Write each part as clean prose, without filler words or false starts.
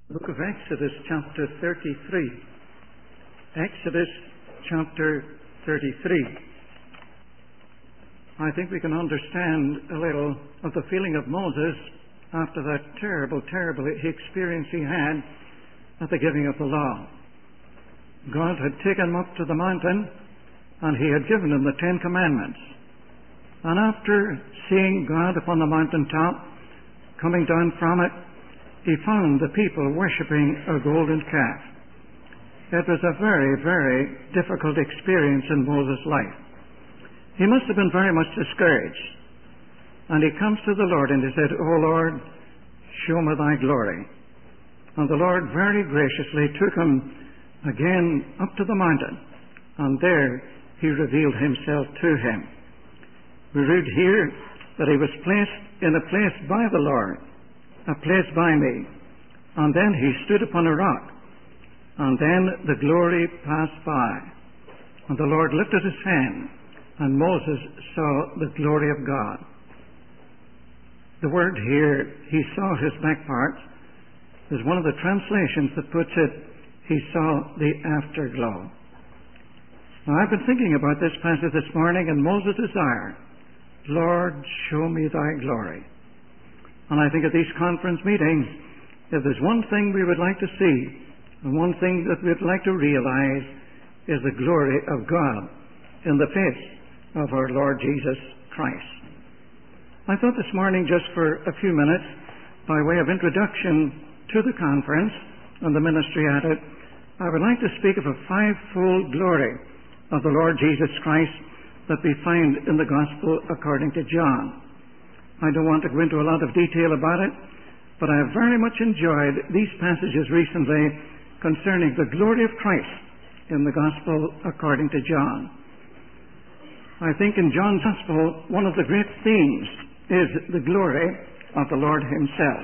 Book of Exodus, chapter 33. Exodus, chapter 33. I think we can understand a little of the feeling of Moses after that terrible experience he had at the giving of the law. God had taken him up to the mountain and he had given him the 10 Commandments. And after seeing God upon the mountaintop, coming down from it, he found the people worshipping a golden calf. It was a very difficult experience in Moses' life. He must have been very much discouraged. And he comes to the Lord and he said, "O Lord, show me thy glory." And the Lord very graciously took him again up to the mountain, and there he revealed himself to him. We read here that he was placed in a place by the Lord, a place by me. And then he stood upon a rock, and then the glory passed by. And the Lord lifted his hand, and Moses saw the glory of God. The word here, he saw his back parts, is one of the translations that puts it, he saw the afterglow. Now I've been thinking about this passage this morning, and Moses' desire, "Lord, show me thy glory." And I think at these conference meetings, if there's one thing we would like to see, and one thing that we'd like to realize, is the glory of God in the face of our Lord Jesus Christ. I thought this morning, just for a few minutes, by way of introduction to the conference and the ministry at it, I would like to speak of a fivefold glory of the Lord Jesus Christ that we find in the Gospel according to John. I don't want to go into a lot of detail about it, but I have very much enjoyed these passages recently concerning the glory of Christ in the Gospel according to John. I think in John's Gospel, one of the great themes is the glory of the Lord himself.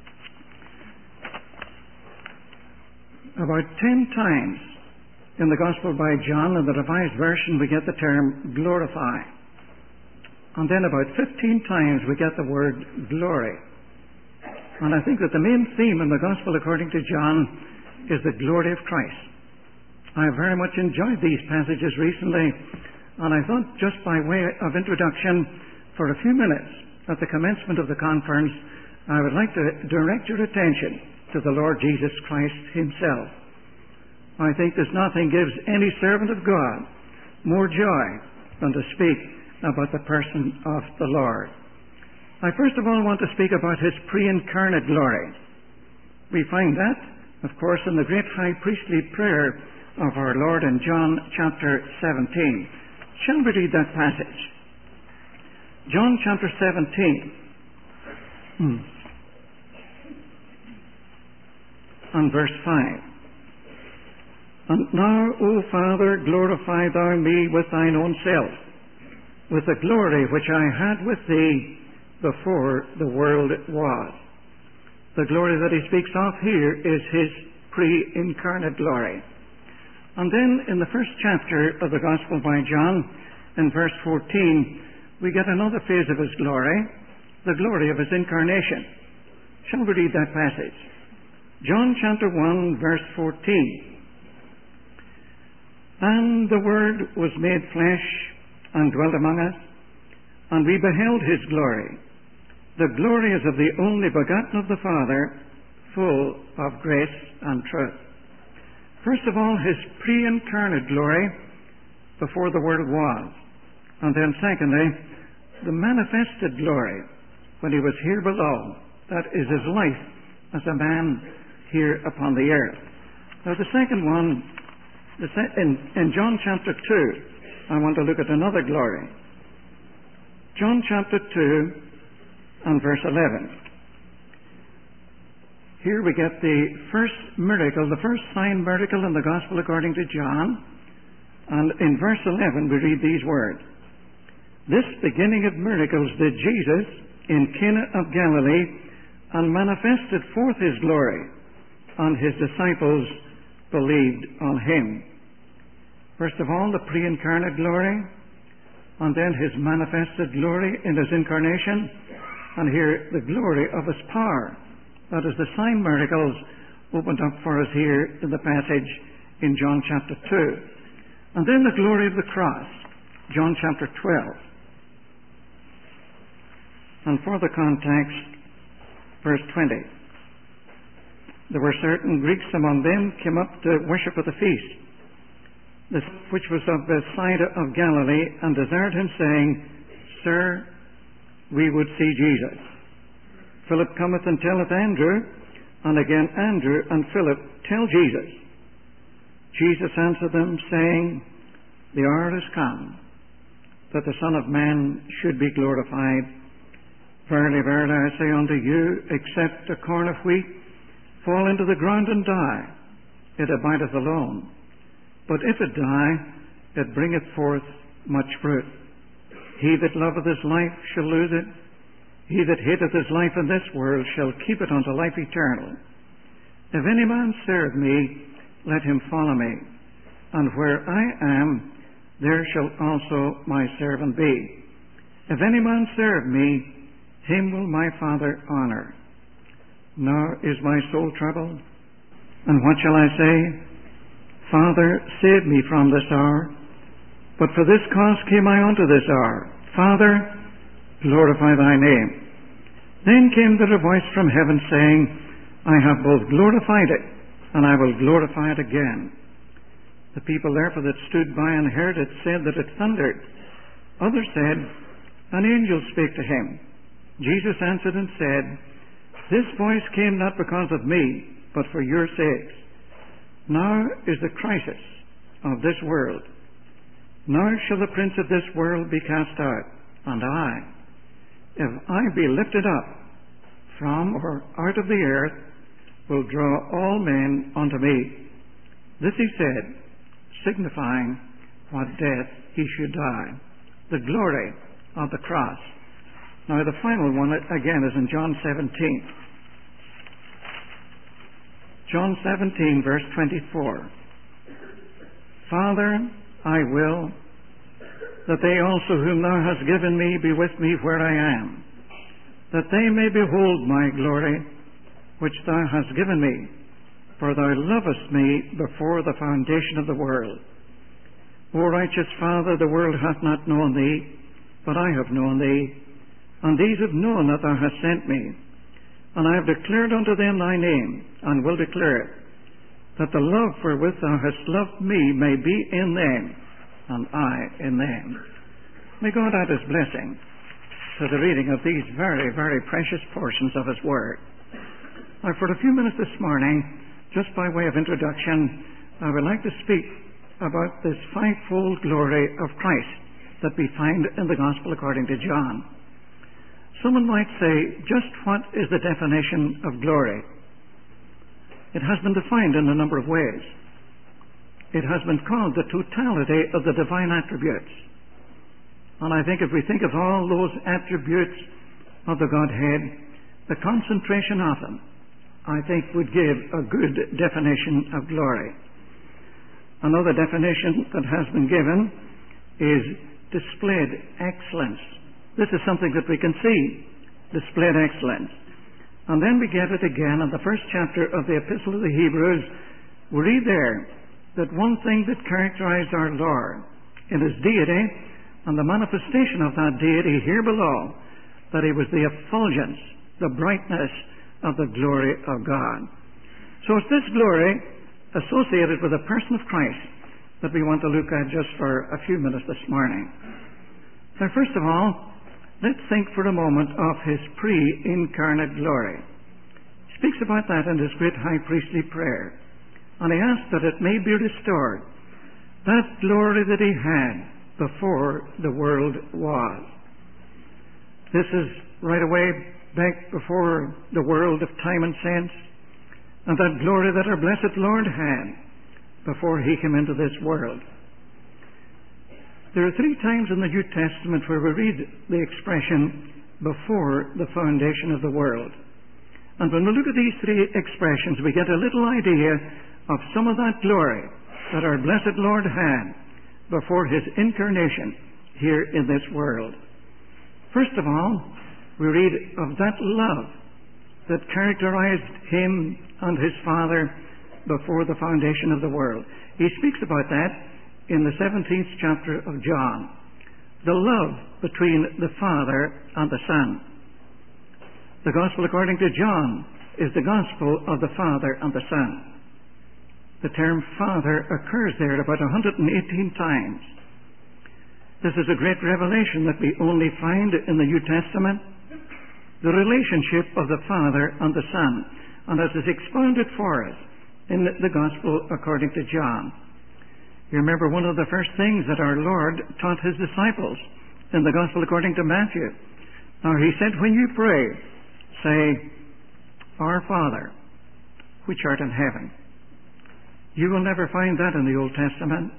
About 10 times in the Gospel by John, in the Revised Version, we get the term glorify. And then about 15 times we get the word glory. And I think that the main theme in the Gospel according to John is the glory of Christ. I have very much enjoyed these passages recently, and I thought, just by way of introduction, for a few minutes at the commencement of the conference, I would like to direct your attention to the Lord Jesus Christ himself. I think there's nothing gives any servant of God more joy than to speak about the person of the Lord. I first of all want to speak about his pre-incarnate glory. We find that, of course, in the great high priestly prayer of our Lord in John chapter 17. Shall we read that passage? John chapter 17. And verse 5. "And now, O Father, glorify thou me with thine own self, with the glory which I had with thee before the world was." The glory that he speaks of here is his pre-incarnate glory. And then in the first chapter of the Gospel by John, in verse 14, we get another phase of his glory, the glory of his incarnation. Shall we read that passage? John chapter 1, verse 14. "And the Word was made flesh and dwelt among us, and we beheld his glory. The glory is of the only begotten of the Father, full of grace and truth." First of all, his pre-incarnate glory before the world was. And then secondly, the manifested glory when he was here below. That is his life as a man here upon the earth. Now the second one, in John chapter 2, I want to look at another glory. John chapter 2 and verse 11. Here we get the first miracle, the first sign miracle in the Gospel according to John. And in verse 11 we read these words. "This beginning of miracles did Jesus in Cana of Galilee, and manifested forth his glory, and his disciples believed on him." First of all, the pre-incarnate glory, and then his manifested glory in his incarnation, and here the glory of his power. That is the sign miracles opened up for us here in the passage in John chapter 2. And then the glory of the cross, John chapter 12. And for the context, verse 20. There were certain Greeks among them came up to worship at the feast, which was of Bethsaida of Galilee, and desired him, saying, Sir, we would see Jesus. Philip cometh and telleth Andrew, and again Andrew and Philip tell Jesus. Jesus answered them, saying, The hour is come, that the Son of Man should be glorified. Verily, verily, I say unto you, except a corn of wheat fall into the ground and die, it abideth alone. But if it die, it bringeth forth much fruit. He that loveth his life shall lose it. He that hateth his life in this world shall keep it unto life eternal. If any man serve me, let him follow me. And where I am, there shall also my servant be. If any man serve me, him will my Father honour. Now is my soul troubled. And what shall I say? Father, save me from this hour. But for this cause came I unto this hour. Father, glorify thy name. Then came there a voice from heaven, saying, I have both glorified it, and I will glorify it again. The people therefore that stood by and heard it said that it thundered. Others said, An angel spake to him. Jesus answered and said, This voice came not because of me, but for your sakes. Now is the crisis of this world. Now shall the prince of this world be cast out, and I, if I be lifted up from or out of the earth, will draw all men unto me. This he said, signifying what death he should die. The glory of the cross. Now the final one, again, is in John 17. John 17, verse 24. Father, I will that they also whom thou hast given me be with me where I am, that they may behold my glory, which thou hast given me, for thou lovest me before the foundation of the world. O righteous Father, the world hath not known thee, but I have known thee, and these have known that thou hast sent me. And I have declared unto them thy name, and will declare it, that the love wherewith thou hast loved me may be in them, and I in them. May God add his blessing to the reading of these very, very precious portions of his Word. Now, for a few minutes this morning, just by way of introduction, I would like to speak about this fivefold glory of Christ that we find in the Gospel according to John. Someone might say, just what is the definition of glory? It has been defined in a number of ways. It has been called the totality of the divine attributes. And I think if we think of all those attributes of the Godhead, the concentration of them, I think would give a good definition of glory. Another definition that has been given is displayed excellence. This is something that we can see, displayed excellence. And then we get it again in the first chapter of the Epistle of the Hebrews. We read there that one thing that characterized our Lord in his deity and the manifestation of that deity here below, that he was the effulgence, the brightness of the glory of God. So it's this glory associated with the person of Christ that we want to look at just for a few minutes this morning. Now, first of all, let's think for a moment of his pre-incarnate glory. He speaks about that in his great high priestly prayer. And he asks that it may be restored, that glory that he had before the world was. This is right away back before the world of time and sense, and that glory that our blessed Lord had before he came into this world. There are 3 times in the New Testament where we read the expression, before the foundation of the world. And when we look at these 3 expressions, we get a little idea of some of that glory that our blessed Lord had before his incarnation here in this world. First of all, we read of that love that characterized him and his Father before the foundation of the world. He speaks about that in the 17th chapter of John. The love between the Father and the Son. The Gospel according to John is the Gospel of the Father and the Son. The term Father occurs there about 118 times. This is a great revelation that we only find in the New Testament. The relationship of the Father and the Son, and as is expounded for us in the Gospel according to John. You remember one of the first things that our Lord taught his disciples in the Gospel according to Matthew. Now he said, when you pray, say, Our Father, which art in heaven. You will never find that in the Old Testament.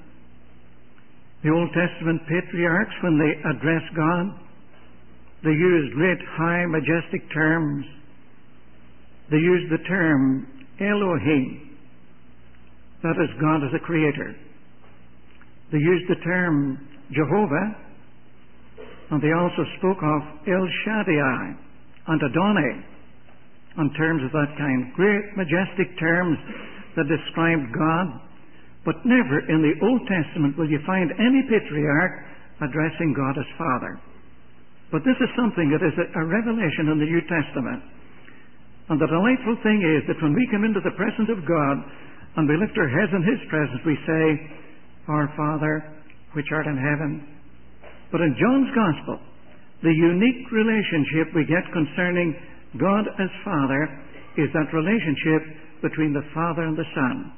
The Old Testament patriarchs, when they address God, they used great, high, majestic terms. They used the term Elohim, that is, God as a creator. They used the term Jehovah, and they also spoke of El Shaddai and Adonai in terms of that kind. Great, majestic terms that described God, but never in the Old Testament will you find any patriarch addressing God as Father. But this is something that is a revelation in the New Testament. And the delightful thing is that when we come into the presence of God and we lift our heads in His presence, we say, Our Father, which art in heaven. But in John's Gospel, the unique relationship we get concerning God as Father is that relationship between the Father and the Son.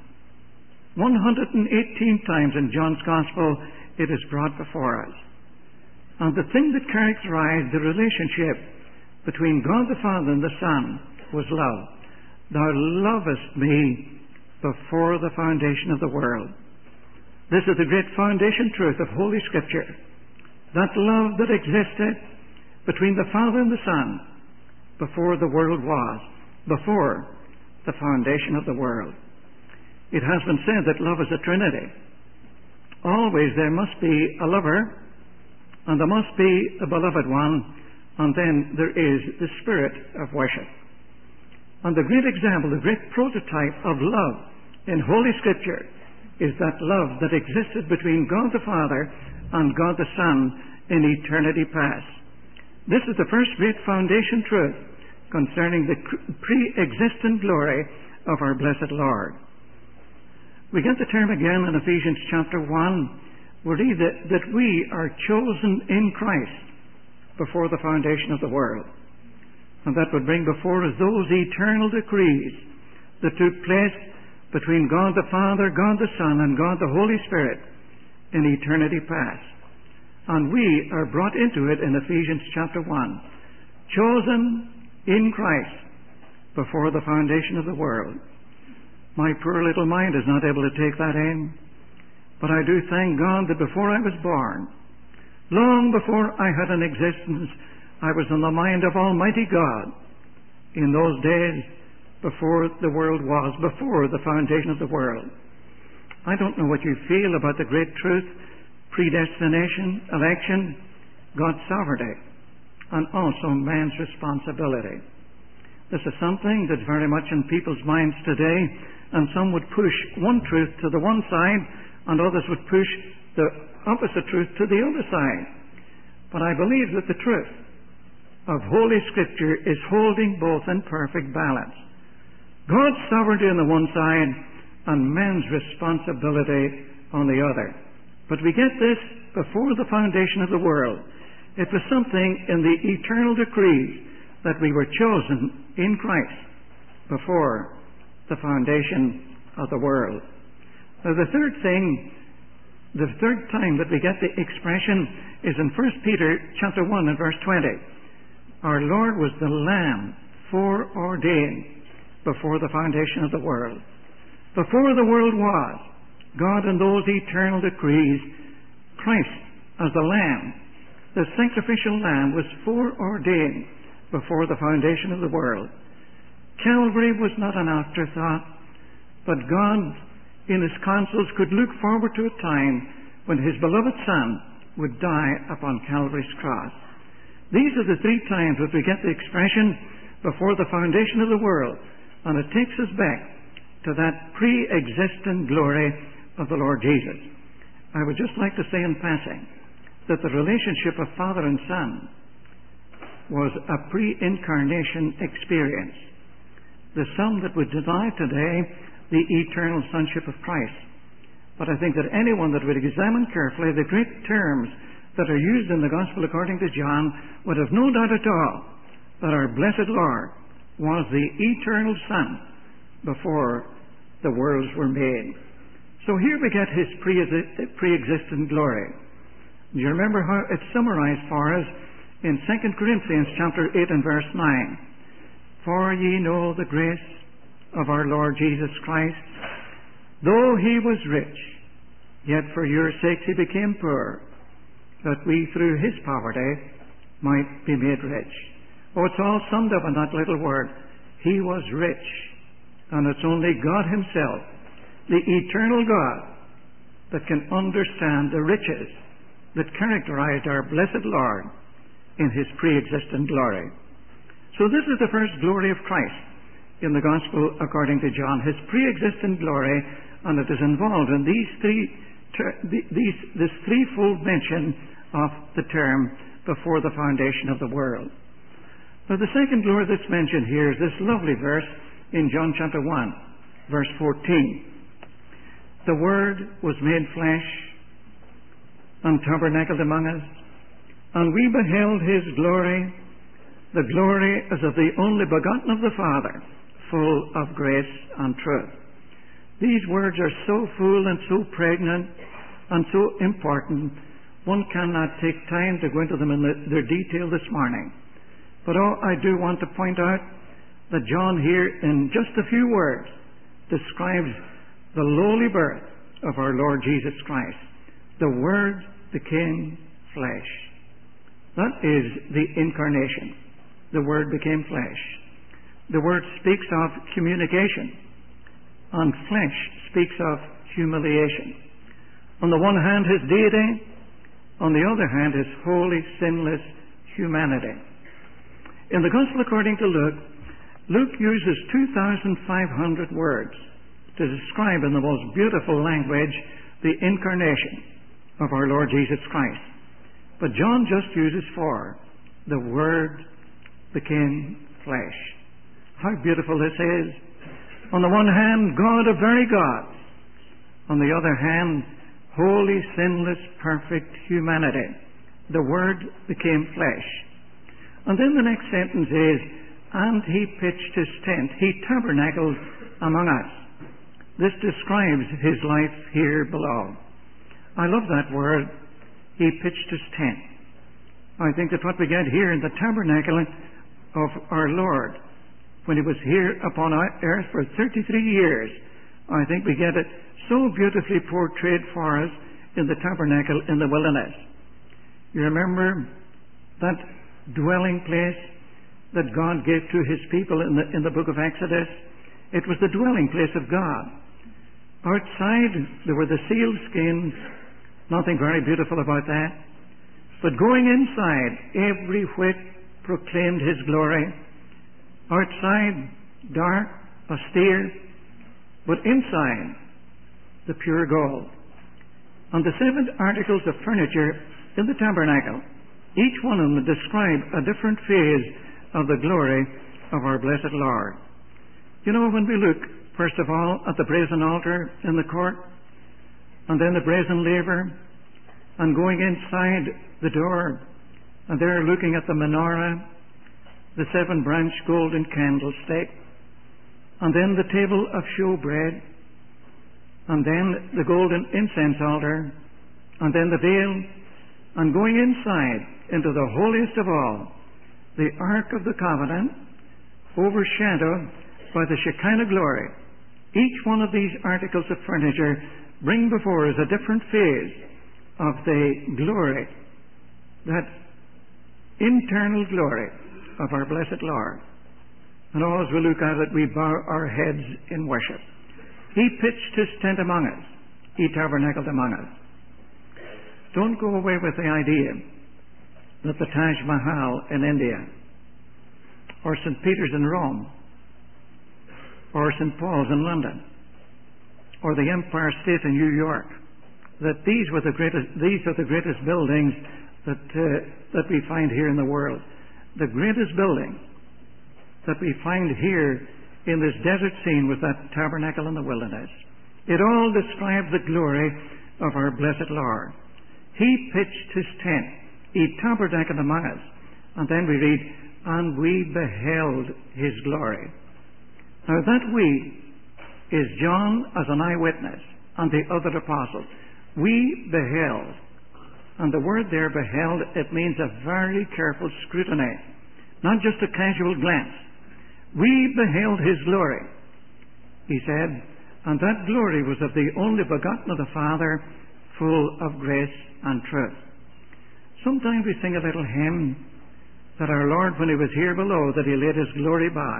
118 times in John's Gospel it is brought before us. And the thing that characterized the relationship between God the Father and the Son was love. Thou lovest me before the foundation of the world. This is the great foundation truth of Holy Scripture. That love that existed between the Father and the Son before the world was, before the foundation of the world. It has been said that love is a trinity. Always there must be a lover, and there must be a beloved one, and then there is the spirit of worship. And the great example, the great prototype of love in Holy Scripture is that love that existed between God the Father and God the Son in eternity past. This is the first great foundation truth concerning the pre-existent glory of our blessed Lord. We get the term again in Ephesians chapter 1. We read that we are chosen in Christ before the foundation of the world. And that would bring before us those eternal decrees that took place between God the Father, God the Son, and God the Holy Spirit in eternity past. And we are brought into it in Ephesians chapter 1. Chosen in Christ before the foundation of the world. My poor little mind is not able to take that in. But I do thank God that before I was born, long before I had an existence, I was in the mind of Almighty God in those days before the world was, before the foundation of the world. I don't know what you feel about the great truth, predestination, election, God's sovereignty, and also man's responsibility. This is something that's very much in people's minds today, and some would push one truth to the one side, and others would push the opposite truth to the other side. But I believe that the truth of Holy Scripture is holding both in perfect balance. God's sovereignty on the one side, and man's responsibility on the other. But we get this before the foundation of the world. It was something in the eternal decree that we were chosen in Christ before the foundation of the world. Now the third time that we get the expression is in 1 Peter chapter 1 and verse 20. Our Lord was the Lamb foreordained before the foundation of the world. Before the world was, God in those eternal decrees, Christ as the Lamb, the sacrificial Lamb, was foreordained before the foundation of the world. Calvary was not an afterthought, but God, in His counsels, could look forward to a time when His beloved Son would die upon Calvary's cross. These are the three times that we get the expression before the foundation of the world. And it takes us back to that pre-existent glory of the Lord Jesus. I would just like to say in passing that the relationship of Father and Son was a pre-incarnation experience. There's some that would deny today the eternal sonship of Christ. But I think that anyone that would examine carefully the great terms that are used in the Gospel according to John would have no doubt at all that our blessed Lord was the eternal Son before the worlds were made. So here we get his pre-existent glory. Do you remember how it's summarized for us in 2 Corinthians chapter 8 and verse 9? For ye know the grace of our Lord Jesus Christ, though he was rich, yet for your sakes he became poor, that we through his poverty might be made rich. Oh, it's all summed up in that little word. He was rich. And it's only God himself, the eternal God, that can understand the riches that characterized our blessed Lord in his pre-existent glory. So this is the first glory of Christ in the Gospel according to John, his pre-existent glory, and it is involved in this threefold mention of the term before the foundation of the world. Now the second glory that's mentioned here is this lovely verse in John chapter 1, verse 14. The Word was made flesh and tabernacled among us, and we beheld his glory, the glory as of the only begotten of the Father, full of grace and truth. These words are so full and so pregnant and so important, one cannot take time to go into them in their detail this morning. But I do want to point out that John here, in just a few words, describes the lowly birth of our Lord Jesus Christ. The Word became flesh. That is the incarnation. The Word became flesh. The Word speaks of communication, and flesh speaks of humiliation. On the one hand, his deity, on the other hand, his holy, sinless humanity. In the Gospel according to Luke, Luke uses 2,500 words to describe in the most beautiful language the incarnation of our Lord Jesus Christ. But John just uses 4. The Word became flesh. How beautiful this is. On the one hand, God, a very God. On the other hand, holy, sinless, perfect humanity. The Word became flesh. And then the next sentence is, and he pitched his tent. He tabernacled among us. This describes his life here below. I love that word. He pitched his tent. I think that what we get here in the tabernacle of our Lord, when he was here upon earth for 33 years, I think we get it so beautifully portrayed for us in the tabernacle in the wilderness. You remember that dwelling place that God gave to his people in the book of Exodus? It was the dwelling place of God. Outside there were the seal skins, nothing very beautiful about that. But going inside, every whit proclaimed his glory. Outside, dark, austere, but inside, the pure gold. And the 7 articles of furniture in the tabernacle, each one of them describe a different phase of the glory of our blessed Lord. You know, when we look, first of all, at the brazen altar in the court, and then the brazen laver, and going inside the door, and there looking at the menorah, the 7-branch golden candlestick, and then the table of showbread, and then the golden incense altar, and then the veil, and going inside into the holiest of all, the Ark of the Covenant, overshadowed by the Shekinah glory. Each one of these articles of furniture bring before us a different phase of the glory, that internal glory of our blessed Lord. And as we look at it, we bow our heads in worship. He pitched his tent among us. He tabernacled among us. Don't go away with the idea that the Taj Mahal in India or St. Peter's in Rome, or St. Paul's in London, or the Empire State in New York, that these are the greatest buildings that we find here in the world. The greatest building that we find here in this desert scene was that tabernacle in the wilderness. It all describes the glory of our blessed Lord. He pitched his tent. He tabernacled among us. And then we read, and we beheld his glory. Now that we is John as an eyewitness and the other apostles. We beheld. And the word there, beheld, it means a very careful scrutiny, not just a casual glance. We beheld his glory, he said, and that glory was of the only begotten of the Father, full of grace and truth. Sometimes we sing a little hymn that our Lord, when he was here below, that he laid his glory by.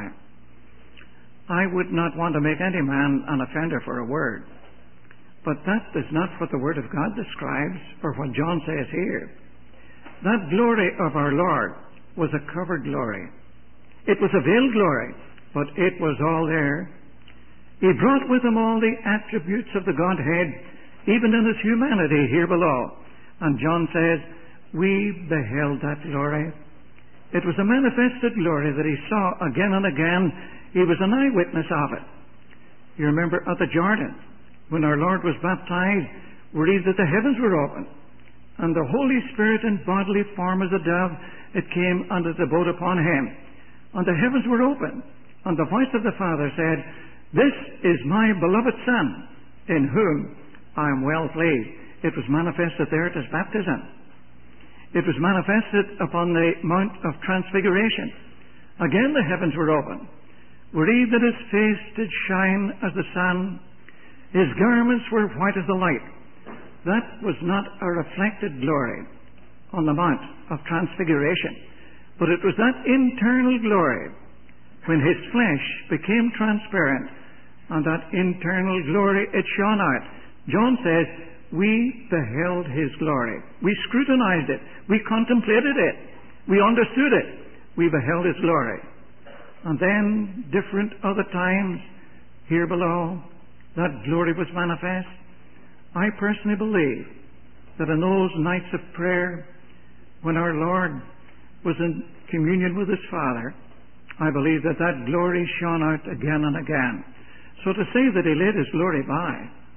I would not want to make any man an offender for a word, but that is not what the Word of God describes, or what John says here. That glory of our Lord was a covered glory. It was a veiled glory, but it was all there. He brought with him all the attributes of the Godhead, even in his humanity here below. And John says, we beheld that glory. It was a manifested glory that he saw again and again. He was an eyewitness of it. You remember at the Jordan, when our Lord was baptized, we read that the heavens were opened, and the Holy Spirit in bodily form as a dove, it came and it abode upon him. And the heavens were opened, and the voice of the Father said, this is my beloved Son, in whom I am well pleased. It was manifested there at his baptism. It was manifested upon the Mount of Transfiguration. Again the heavens were opened. We read that his face did shine as the sun. His garments were white as the light. That was not a reflected glory on the Mount of Transfiguration, but it was that internal glory when his flesh became transparent, and that internal glory, it shone out. John says, we beheld his glory. We scrutinized it. We contemplated it. We understood it. We beheld his glory. And then, different other times, here below, that glory was manifest. I personally believe that in those nights of prayer, when our Lord was in communion with his Father, I believe that that glory shone out again and again. So to say that he laid his glory by,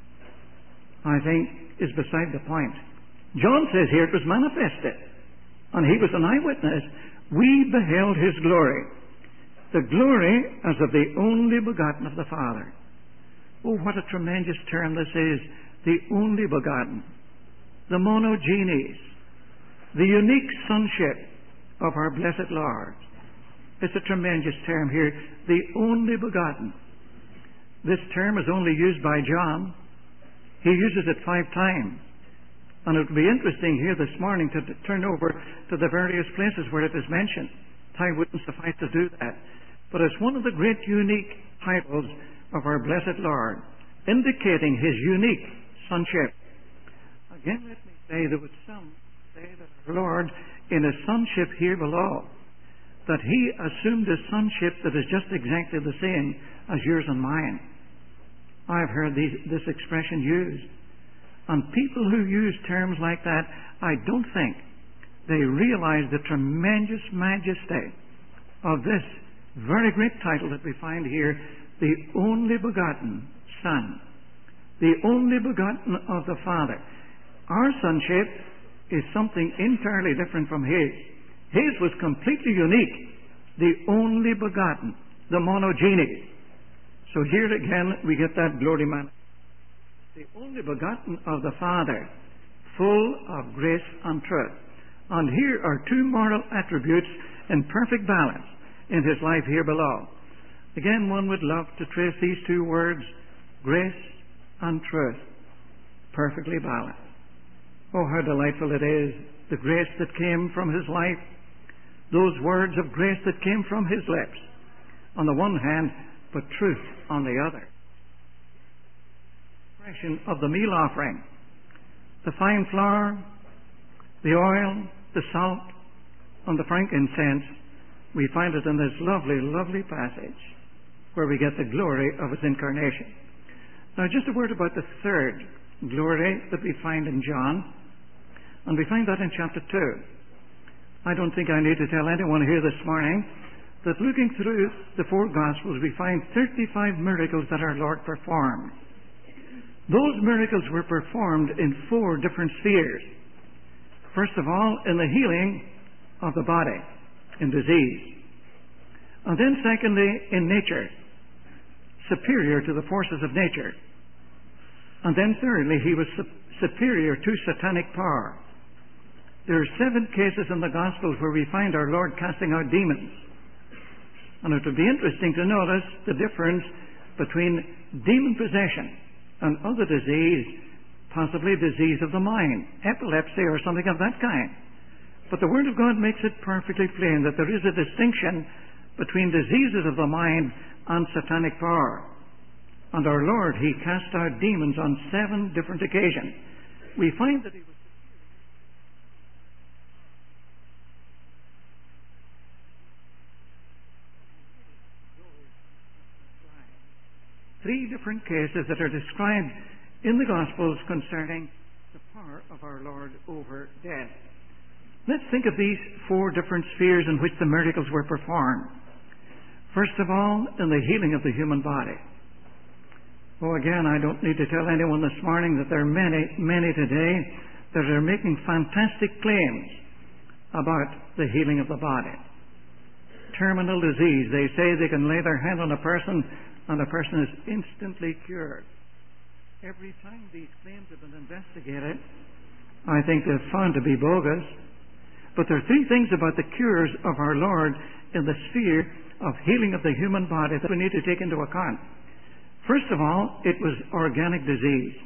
I think, is beside the point. John says here it was manifested, and he was an eyewitness. We beheld his glory. The glory as of the only begotten of the Father. Oh, what a tremendous term this is. The only begotten. The monogenes. The unique sonship of our blessed Lord. It's a tremendous term here. The only begotten. This term is only used by John. He uses it 5 times. And it would be interesting here this morning to turn over to the various places where it is mentioned. Time wouldn't suffice to do that. But it's one of the great unique titles of our blessed Lord, indicating his unique sonship. Again, let me say, there would some say that our Lord, in his sonship here below, that he assumed a sonship that is just exactly the same as yours and mine. I've heard this expression used. And people who use terms like that, I don't think they realize the tremendous majesty of this very great title that we find here, the only begotten Son, the only begotten of the Father. Our sonship is something entirely different from his. His was completely unique, the only begotten, the monogenes. So here again we get that glory man. The only begotten of the Father, full of grace and truth. And here are 2 moral attributes in perfect balance in his life here below. Again, one would love to trace these 2 words, grace and truth, perfectly balanced. Oh, how delightful it is, the grace that came from his life, those words of grace that came from his lips, on the one hand, but truth on the other. Expression of the meal offering, the fine flour, the oil, the salt, and the frankincense, we find it in this lovely, lovely passage where we get the glory of His incarnation. Now, just a word about the third glory that we find in John, and we find that in chapter 2. I don't think I need to tell anyone here this morning that looking through the four Gospels, we find 35 miracles that our Lord performed. Those miracles were performed in four different spheres. First of all, in the healing of the body, in disease. And then secondly, in nature, superior to the forces of nature. And then thirdly, He was superior to satanic power. There are 7 cases in the Gospels where we find our Lord casting out demons. And it would be interesting to notice the difference between demon possession and other disease, possibly disease of the mind, epilepsy or something of that kind. But the Word of God makes it perfectly plain that there is a distinction between diseases of the mind and satanic power. And our Lord, He cast out demons on 7 different occasions. We find that He was 3 different cases that are described in the Gospels concerning the power of our Lord over death. Let's think of these 4 different spheres in which the miracles were performed. First of all, in the healing of the human body. Oh, again, I don't need to tell anyone this morning that there are many today that are making fantastic claims about the healing of the body. Terminal disease. They say they can lay their hand on a person and the person is instantly cured. Every time these claims have been investigated, I think they're found to be bogus. But there are 3 things about the cures of our Lord in the sphere of healing of the human body that we need to take into account. First of all, it was organic disease.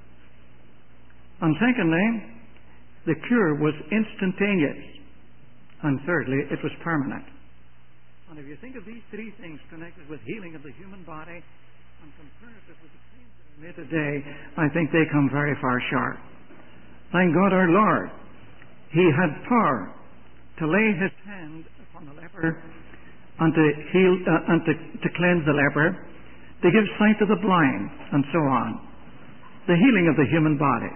And secondly, the cure was instantaneous. And thirdly, it was permanent. And if you think of these 3 things connected with healing of the human body and compare it with the claims that are made today, I think they come very far short. Thank God our Lord. He had power to lay His hand upon the leper and to heal and to cleanse the leper, to give sight to the blind, and so on. The healing of the human body.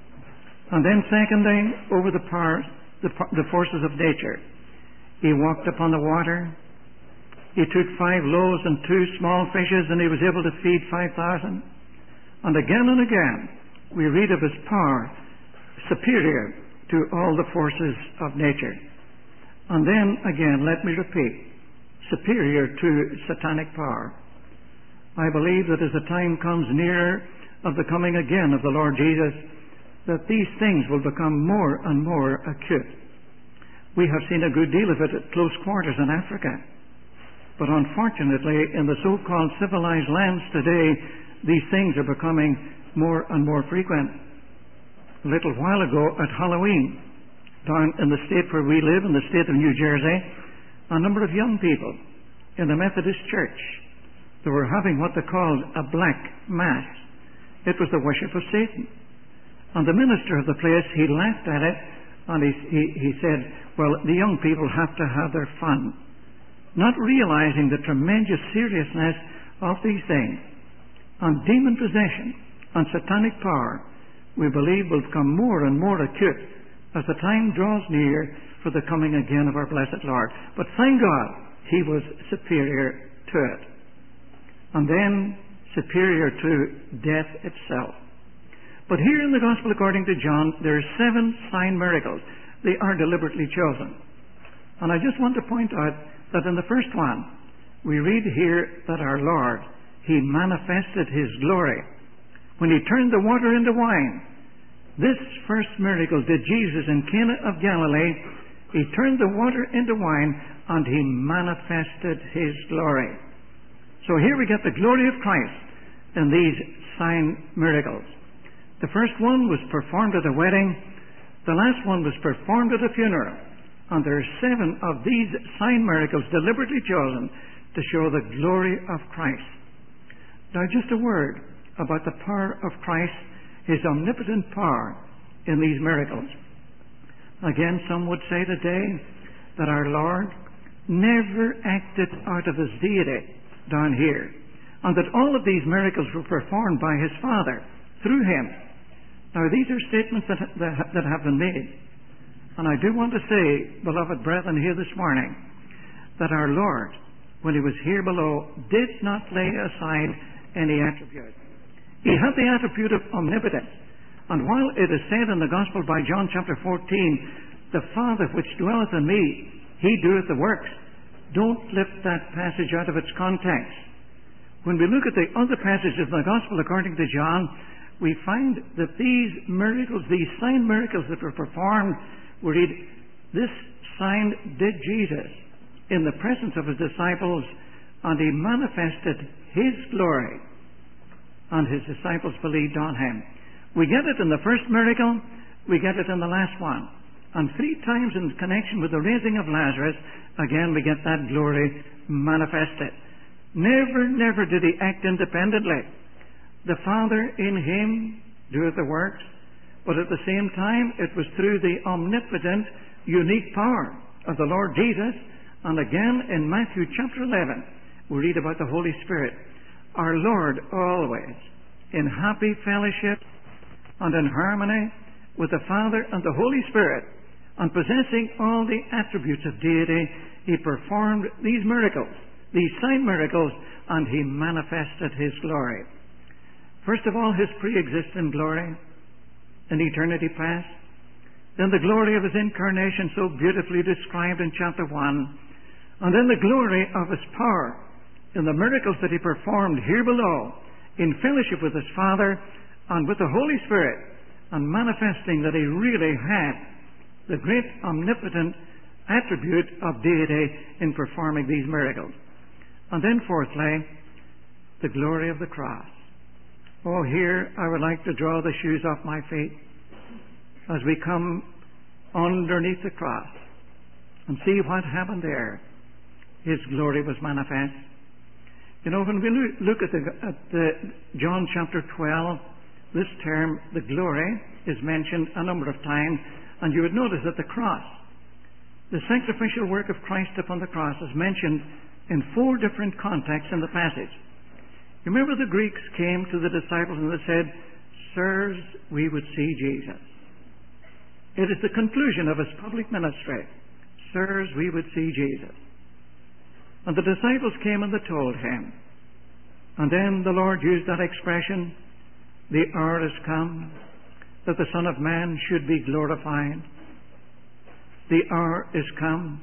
And then secondly, over the powers, the forces of nature. He walked upon the water. He took 5 loaves and 2 small fishes, and He was able to feed 5,000. And again, we read of His power superior to all the forces of nature. And then again, let me repeat, superior to satanic power. I believe that as the time comes nearer of the coming again of the Lord Jesus, that these things will become more and more acute. We have seen a good deal of it at close quarters in Africa. But unfortunately, in the so-called civilized lands today, these things are becoming more and more frequent. A little while ago at Halloween, down in the state where we live, in the state of New Jersey, a number of young people in the Methodist Church, they were having what they called a black mass. It was the worship of Satan. And the minister of the place, he laughed at it, and he said, well, the young people have to have their fun. Not realizing the tremendous seriousness of these things. And demon possession and satanic power, we believe, will become more and more acute as the time draws near for the coming again of our blessed Lord. But thank God, He was superior to it. And then superior to death itself. But here in the Gospel according to John, there are 7 sign miracles. They are deliberately chosen. And I just want to point out that in the first one, we read here that our Lord, He manifested His glory when He turned the water into wine. This first miracle did Jesus in Cana of Galilee. He turned the water into wine and He manifested His glory. So here we get the glory of Christ in these sign miracles. The first one was performed at a wedding. The last one was performed at a funeral. And there are 7 of these sign miracles deliberately chosen to show the glory of Christ. Now, just a word about the power of Christ, His omnipotent power in these miracles. Again, some would say today that our Lord never acted out of his deity down here, and that all of these miracles were performed by his Father through him. Now, these are statements that have been made. And I do want to say, beloved brethren, here this morning, that our Lord, when he was here below, did not lay aside any attribute. He had the attribute of omnipotence. And while it is said in the Gospel by John chapter 14, the Father which dwelleth in me, he doeth the works, don't lift that passage out of its context. When we look at the other passages in the Gospel according to John, we find that these miracles, these sign miracles that were performed, we read, this sign did Jesus in the presence of his disciples, and he manifested his glory, and his disciples believed on him. We get it in the first miracle, we get it in the last one. And 3 times in connection with the raising of Lazarus, again we get that glory manifested. Never did he act independently. The Father in him doeth the works, but at the same time it was through the omnipotent, unique power of the Lord Jesus. And again in Matthew chapter 11, we read about the Holy Spirit. Our Lord always in happy fellowship and in harmony with the Father and the Holy Spirit, and possessing all the attributes of deity, he performed these miracles, these sign miracles, and he manifested his glory. First of all, his pre-existent glory in eternity past. Then the glory of his incarnation, so beautifully described in chapter 1. And then the glory of his power in the miracles that he performed here below, in fellowship with his Father and with the Holy Spirit, and manifesting that he really had the great omnipotent attribute of deity in performing these miracles. And then fourthly, the glory of the cross. Oh, here I would like to draw the shoes off my feet as we come underneath the cross and see what happened there. His glory was manifest. You know, when we look at the John chapter 12, this term, the glory, is mentioned a number of times, and you would notice that the cross, the sacrificial work of Christ upon the cross, is mentioned in 4 different contexts in the passage. You remember the Greeks came to the disciples and they said, "Sirs, we would see Jesus." It is the conclusion of his public ministry. "Sirs, we would see Jesus." And the disciples came and they told him. And then the Lord used that expression, "The hour has come that the Son of Man should be glorified." The hour is come.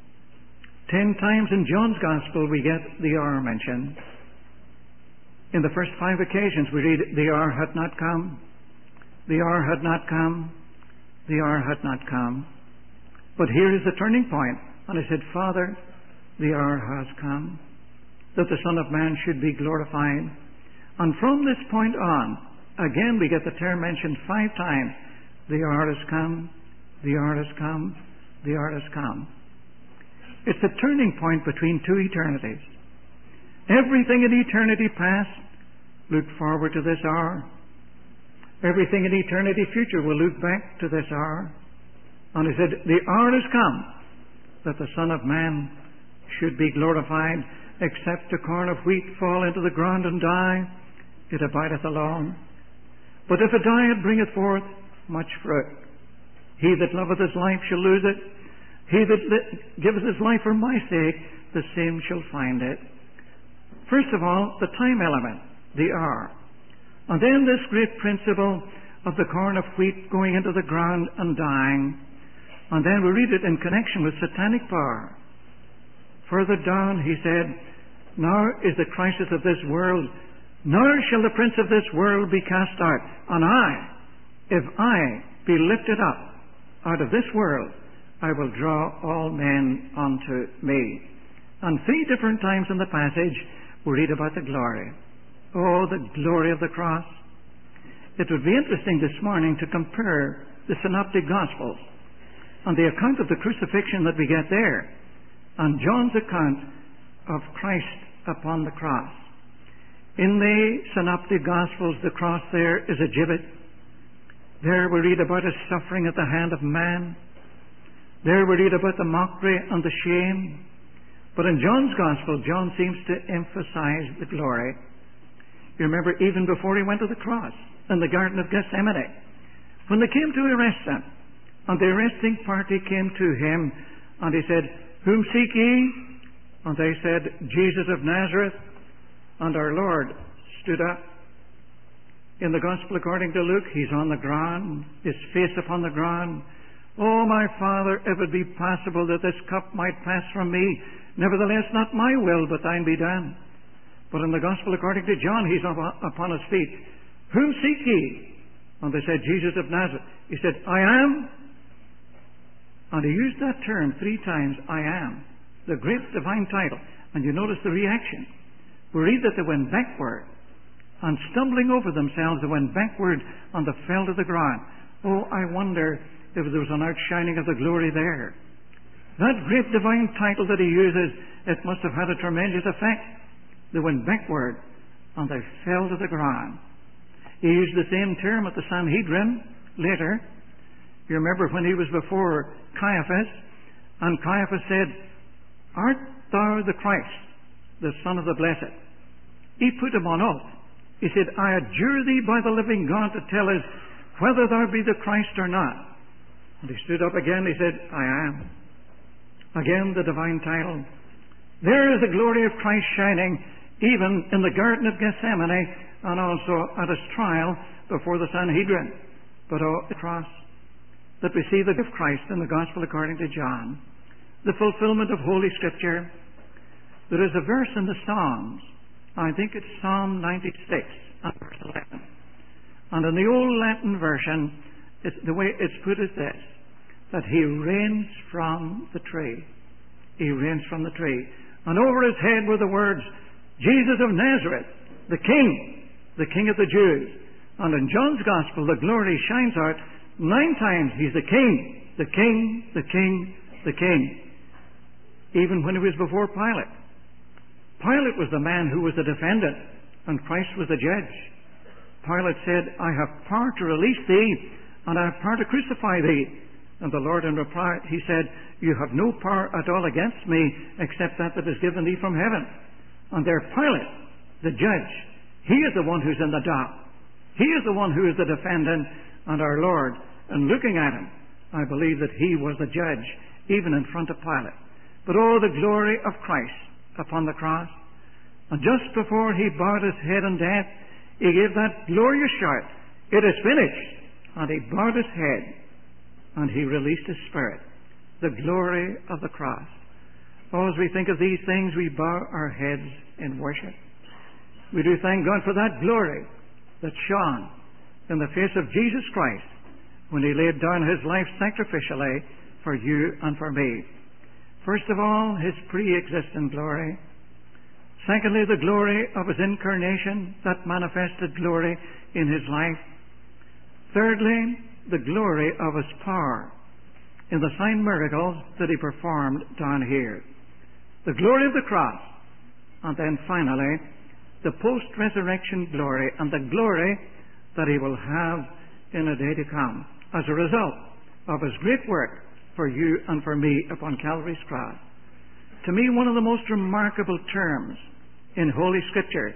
10 times in John's Gospel we get the hour mentioned. In the first 5 occasions we read, "The hour had not come. The hour had not come. The hour had not come." But here is the turning point. And I said, "Father, the hour has come that the Son of Man should be glorified." And from this point on, again we get the term mentioned 5 times. The hour has come. The hour has come. The hour has come. It's a turning point between 2 eternities. Everything in eternity past looked forward to this hour. Everything in eternity future will look back to this hour. And he said, "The hour has come that the Son of Man should be glorified. Except a corn of wheat fall into the ground and die, it abideth alone. But if it die, it bringeth forth much fruit. He that loveth his life shall lose it. He that giveth his life for my sake, the same shall find it." First of all, the time element, the hour. And then this great principle of the corn of wheat going into the ground and dying. And then we read it in connection with satanic power. Further down he said, "Now is the crisis of this world. Nor shall the prince of this world be cast out. And I, if I be lifted up out of this world, I will draw all men unto me." And 3 different times in the passage we read about the glory. Oh, the glory of the cross. It would be interesting this morning to compare the Synoptic Gospels and the account of the crucifixion that we get there and John's account of Christ upon the cross. In the Synoptic Gospels, the cross there is a gibbet. There we read about his suffering at the hand of man. There we read about the mockery and the shame. But in John's Gospel, John seems to emphasize the glory. You remember, even before he went to the cross in the Garden of Gethsemane, when they came to arrest him, and the arresting party came to him, and he said, "Whom seek ye?" And they said, "Jesus of Nazareth." And our Lord stood up. In the Gospel according to Luke, he's on the ground, his face upon the ground. "Oh, my Father, if it be possible that this cup might pass from me, nevertheless not my will, but thine be done." But in the Gospel according to John, he's upon his feet. "Whom seek ye?" And they said, "Jesus of Nazareth." He said, "I am." And he used that term 3 times, "I am," the great divine title. And you notice the reaction. We read that they went backward, and stumbling over themselves, they went backward and they fell to the ground. Oh, I wonder if there was an outshining of the glory there. That great divine title that he uses, it must have had a tremendous effect. They went backward and they fell to the ground. He used the same term at the Sanhedrin later. You remember when he was before Caiaphas, and Caiaphas said, "Art thou the Christ, the Son of the Blessed?" He put him on oath. He said, "I adjure thee by the living God to tell us whether thou be the Christ or not." And he stood up again. He said, "I am." Again, the divine title. There is the glory of Christ shining, even in the Garden of Gethsemane, and also at his trial before the Sanhedrin. But the cross, that we see the gift of Christ in the Gospel according to John, the fulfillment of Holy Scripture. There is a verse in the Psalms, I think it's Psalm 96 and verse 11. And in the old Latin version, the way it's put is this, that he reigns from the tree. He reigns from the tree. And over his head were the words, "Jesus of Nazareth, the King of the Jews." And in John's Gospel, the glory shines out 9 times. He's the King, the King, the King, the King. Even when he was before Pilate. Pilate was the man who was the defendant, and Christ was the judge. Pilate said, "I have power to release thee, and I have power to crucify thee." And the Lord in reply, he said, "You have no power at all against me, except that is given thee from heaven." And there Pilate, the judge, he is the one who's in the dock. He is the one who is the defendant, and our Lord, and looking at him, I believe that he was the judge, even in front of Pilate. But oh, the glory of Christ upon the cross. And just before he bowed his head in death, he gave that glorious shout, "It is finished." And he bowed his head, and he released his spirit. The glory of the cross. Oh, as we think of these things, we bow our heads in worship. We do thank God for that glory that shone in the face of Jesus Christ when he laid down his life sacrificially for you and for me. First of all, his pre-existent glory. Secondly, the glory of his incarnation, that manifested glory in his life. Thirdly, the glory of his power in the sign miracles that he performed down here. The glory of the cross. And then finally, the post-resurrection glory, and the glory that he will have in a day to come as a result of his great work for you and for me upon Calvary's cross. To me, one of the most remarkable terms in Holy Scripture,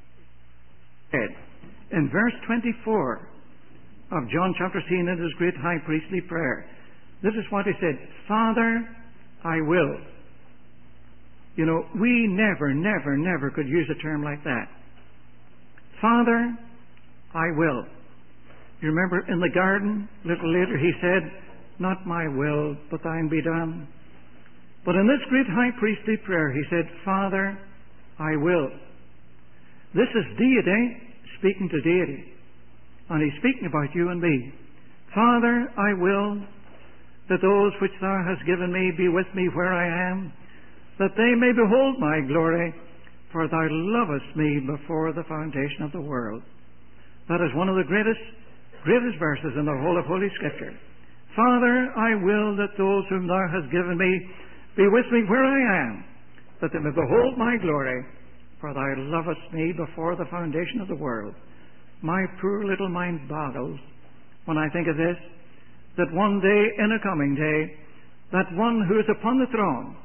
in verse 24 of John chapter 10 in his great high priestly prayer, this is what he said, "Father, I will." You know, we never could use a term like that. "Father, I will." You remember in the garden, a little later, he said, "Not my will, but thine be done." But in this great high priestly prayer, he said, "Father, I will." This is deity speaking to deity. And he's speaking about you and me. "Father, I will that those which thou hast given me be with me where I am, that they may behold my glory, for thou lovest me before the foundation of the world." That is one of the greatest verses in the whole of Holy Scripture. "Father, I will that those whom thou hast given me be with me where I am, that they may behold my glory, for thou lovest me before the foundation of the world." My poor little mind boggles when I think of this, that one day, in a coming day, that one who is upon the throne,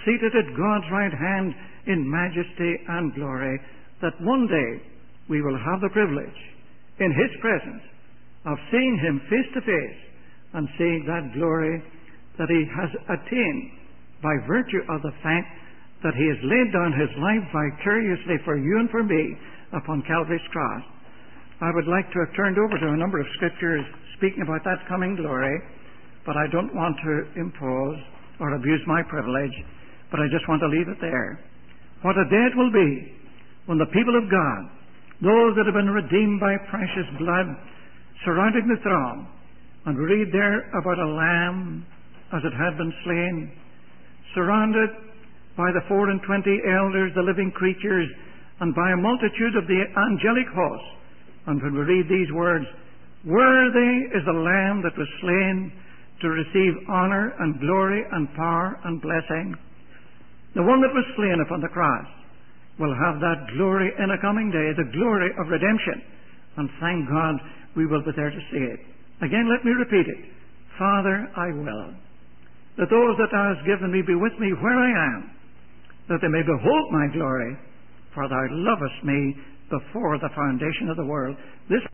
seated at God's right hand in majesty and glory, that one day we will have the privilege in His presence of seeing Him face to face and seeing that glory that He has attained by virtue of the fact that He has laid down His life vicariously for you and for me upon Calvary's cross. I would like to have turned over to a number of scriptures speaking about that coming glory, but I don't want to impose or abuse my privilege, but I just want to leave it there. What a day it will be when the people of God, those that have been redeemed by precious blood, surrounding the throne, and we read there about a lamb as it had been slain, surrounded by the 24 elders, the living creatures, and by a multitude of the angelic hosts. And when we read these words, "Worthy is the Lamb that was slain to receive honor and glory and power and blessing," the one that was slain upon the cross will have that glory in a coming day, the glory of redemption. And thank God we will be there to see it. Again, let me repeat it. Father, I will that those that Thou hast given me be with me where I am, that they may behold my glory, for Thou lovest me before the foundation of the world. This